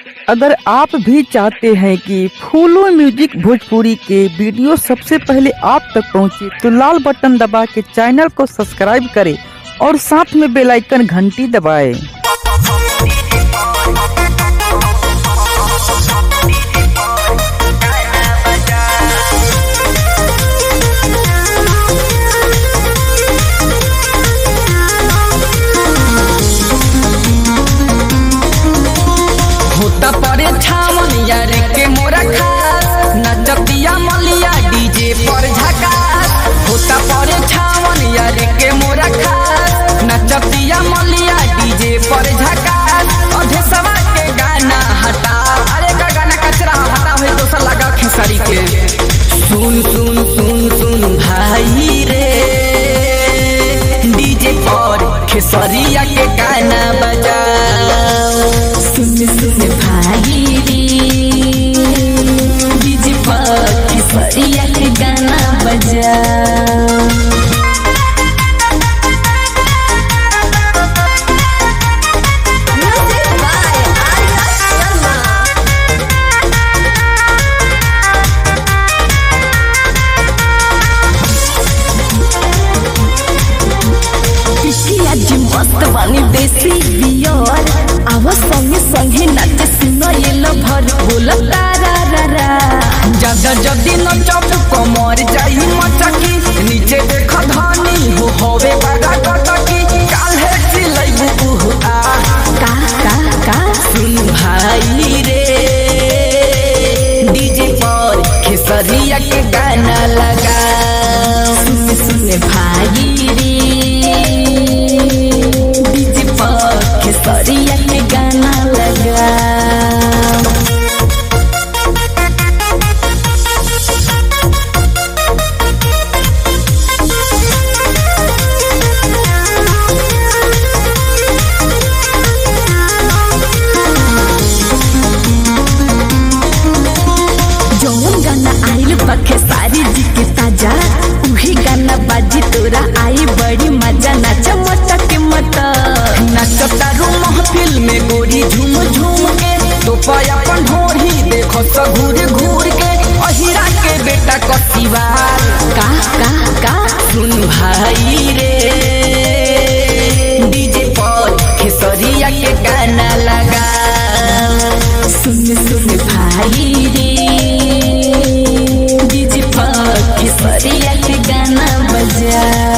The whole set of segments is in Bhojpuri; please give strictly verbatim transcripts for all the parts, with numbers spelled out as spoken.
अगर आप भी चाहते हैं कि फूलो म्यूजिक भोजपुरी के वीडियो सबसे पहले आप तक पहुंचे, तो लाल बटन दबा के चैनल को सब्सक्राइब करें और साथ में बेल आइकन घंटी दबाएं। होता परे छावन यार के मोरा खास नचतिया मलिया डीजे पर झकास। होता परे छावन यार के मोरा खास नचतिया मलिया डीजे पर झकास। अधे सवा के गाना हटा, अरे का गाना कचरा हटा हुई दोसर लगा खेसारी के। सुन सुन सुन सुन भाई रे, डीजे पर खेसरिया के गाना बजाओ। सुन सुन भाई रे, डीजे पर खेसरिया के गाना बजाओ। मस्त बानी देसी बियर, आवा संगे संगे नाच सुनो ये लभर बोल तारा रा रा। जद जदी नचब कमर जाई मचकी, नीचे देख धनी हो होवे बड़ा कटकी। काल्हे चिलैबू आ का का का। सुन भाई रे, डीजे पर खेसरिया के गाना लगा। सुन सुन भाई रे, खेसरिया के गाना लगा। जौन गाना आइल बा खेसारी जी के ताजा, उही गाना बाजी तोरा आई बड़ी मजा। नाच मटक मटक नाचता रू महफिल में गोरी झूम झूम के। तो अपन ढोरी देखो तो घूर घूर के। अहिरा के बेटा कसीवार का का का। सुन भाई रे, डीजे पर खेसरिया के गाना लगा। सुन सुन भाई रे, डीजे पर खेसरिया के गाना बजा।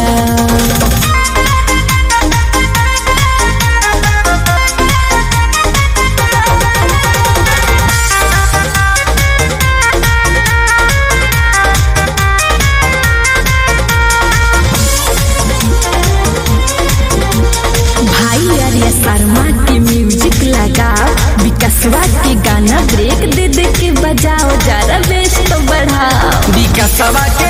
शर्मा के म्यूजिक लगाओ, विकासवा के गाना ब्रेक दे दे के बजाओ, जरा बेस तो बढ़ाओ। विकासवा के